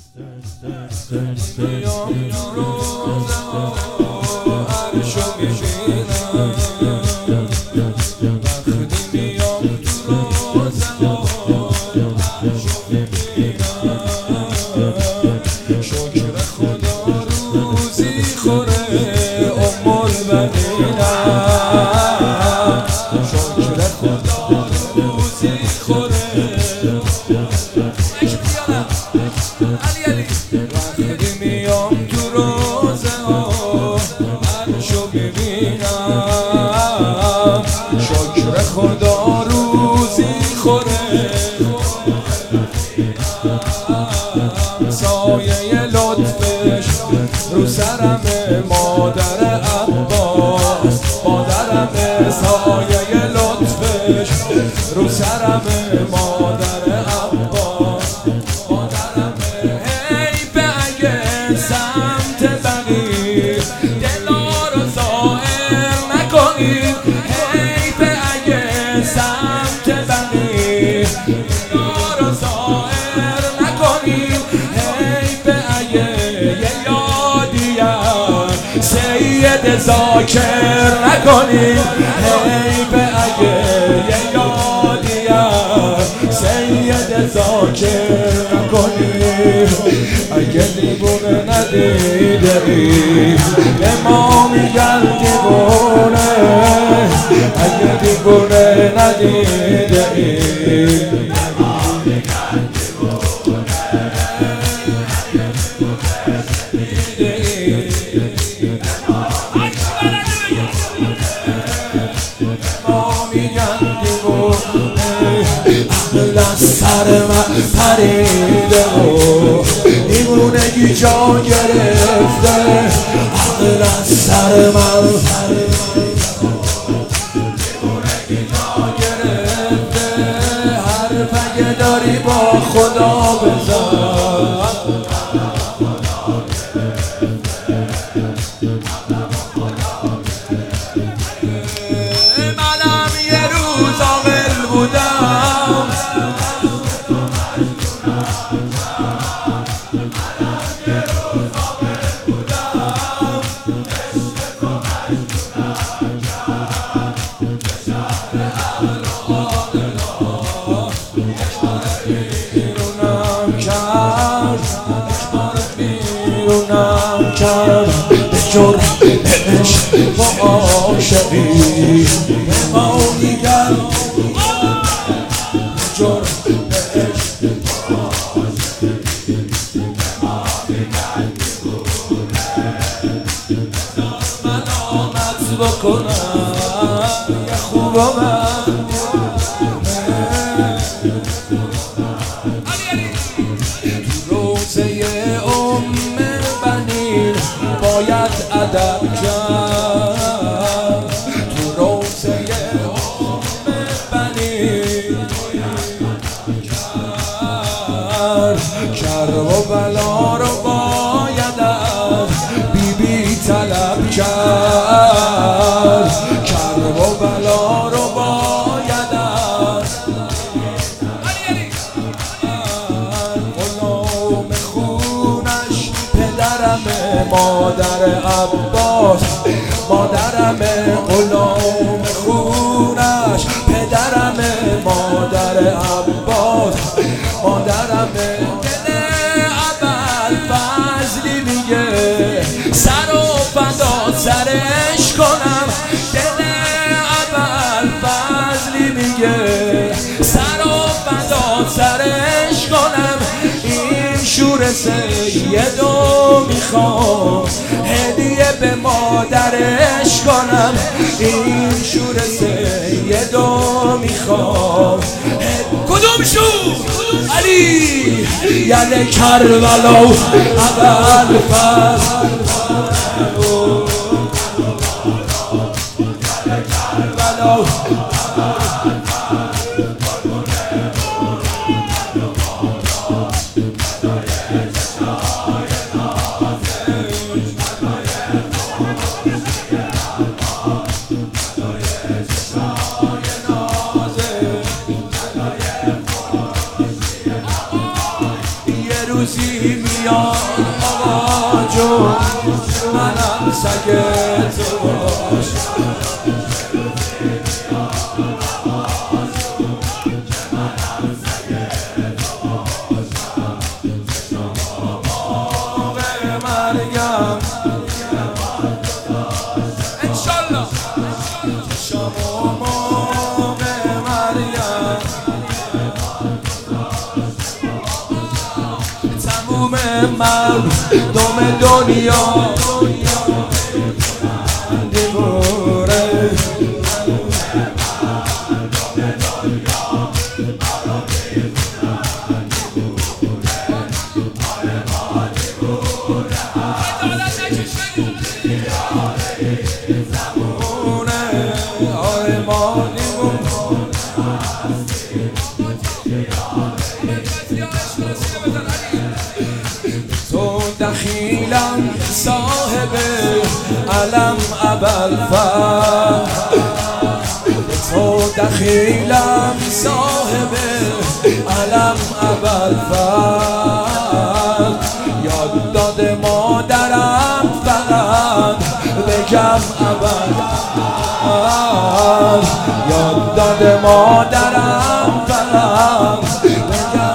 میام تو روزه ها عرشو میبینم، وقتی میام تو روزه ها عرشو میبینم. شکر خدا روزی خوره البنینم، شکر خدا روزی خوره وقتی میام تو روزه ها عرشو میبینم. شکر خدا روزی خوره سایه لطفش رو سرم مادر عباس، مادرم سایه لطفش رو سرم مادر عباس، مادرم حیف اگه سمت بقی دلا رو ظاهر نکنید، حیف اگه سمت بقی دلا رو ظاهر نکنید، حیف اگه یه یادیم سید ذاکر نکنید، حیف اگه یه یادیم سید ذاکر نکنید. اگه دیوونه ندیده ای به ما میگن دیوونه، اگه دیوونه ندیده ای به ما میگن دیوونه، اگه دیوونه ندیده ای به ما میگن دیوونه. عقل از سر من پریده و دیوونگی جا گرفته، عقل از سر من دیوونگی جا گرفته. حرف اگه داری با خدا بزن، منم یه روز عاقل بودم، بیرونم کرد به جرم عشق و عاشقی، به ما میگن به جرم عشق و عاشقی، به ما میگن دیوونه. ملامت بکنم یه خوب من روزه باید ادب کرد، تو روزه بنی کرد و بلا رو باید از بی طلب کرد، کرد و بلا رو باید از غلام خونش پدرم مادر عباس، مادرم غلام خونش پدرم مادر عباس، مادرم دل اول فضلی میگه سر و فدا سرش کنم، دل اول فضلی میگه سر و فدا سرش کنم. این شور سیدو میخوام هدیه به مادرش کنم، این شور سیدو میخوام. کدوم شور؟ علی یعنی کربلا اول فضل کربلا روزی میاد آقا جون منم سگ تو باشم انشالله شما موقع مریم تموم مردم دنیا دیواره تو دخیلم صاحب علم ابوالفضل تو دخیلم صاحب علم ابوالفضل یاد داده مادرم فقط بگم ابوالفضل یاد داده مادرم فقط بگم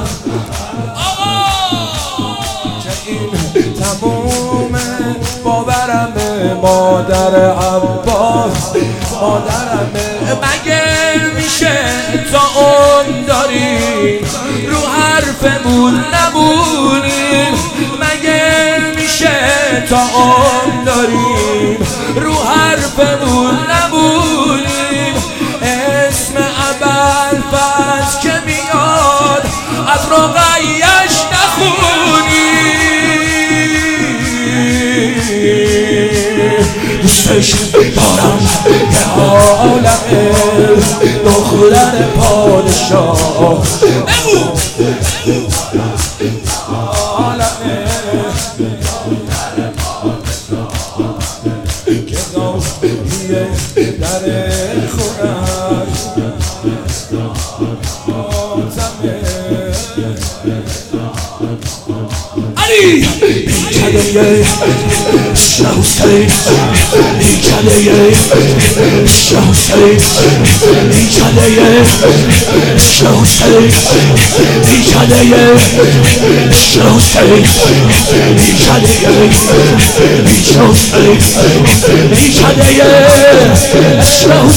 که این تموم باورمه مادر عباس مادرمه مگه میشه تا اون داریم رو حرفمون نمونیم مگه میشه تا اون داریم رو حرفمون نمونیم اسم ابوالفضل که میاد از رقیه‌اش نخونیم دوستش دارم که عالمه دختر پادشاه عالمه که گاهیه در خونش علی بیچاره شاه حسین بیچاره شاه حسین بیچاره شاه حسین بیچاره شاه حسین بیچاره شاه حسین بیچاره شاه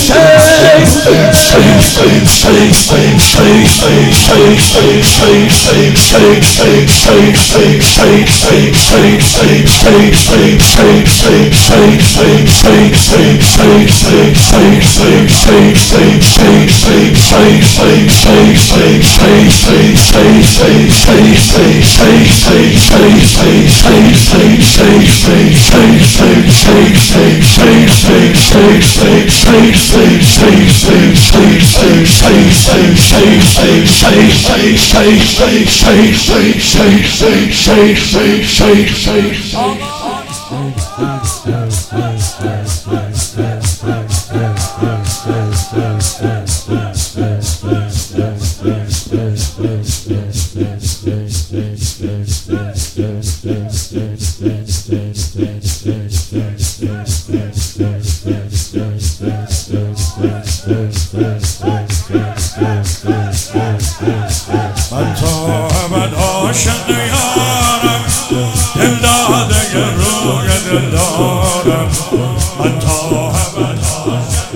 من تا ابد عاشق یارم دل داده روی دل دارم من تا ابد عاشق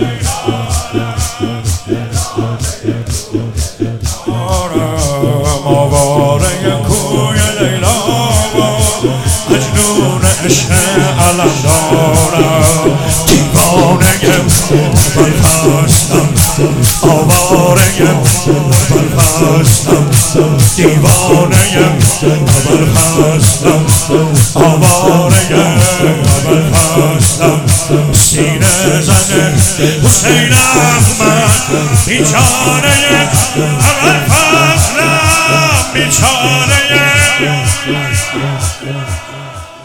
یارم آواره کوی لیلا مجنون عشق علم دارم دیوانه ابوالفضلم آواره ابوالفضلم دیوانه ابوالفضلم آواره ابوالفضلم سینه زن حسین احمد بیچاره ابوالفضلم بیچاره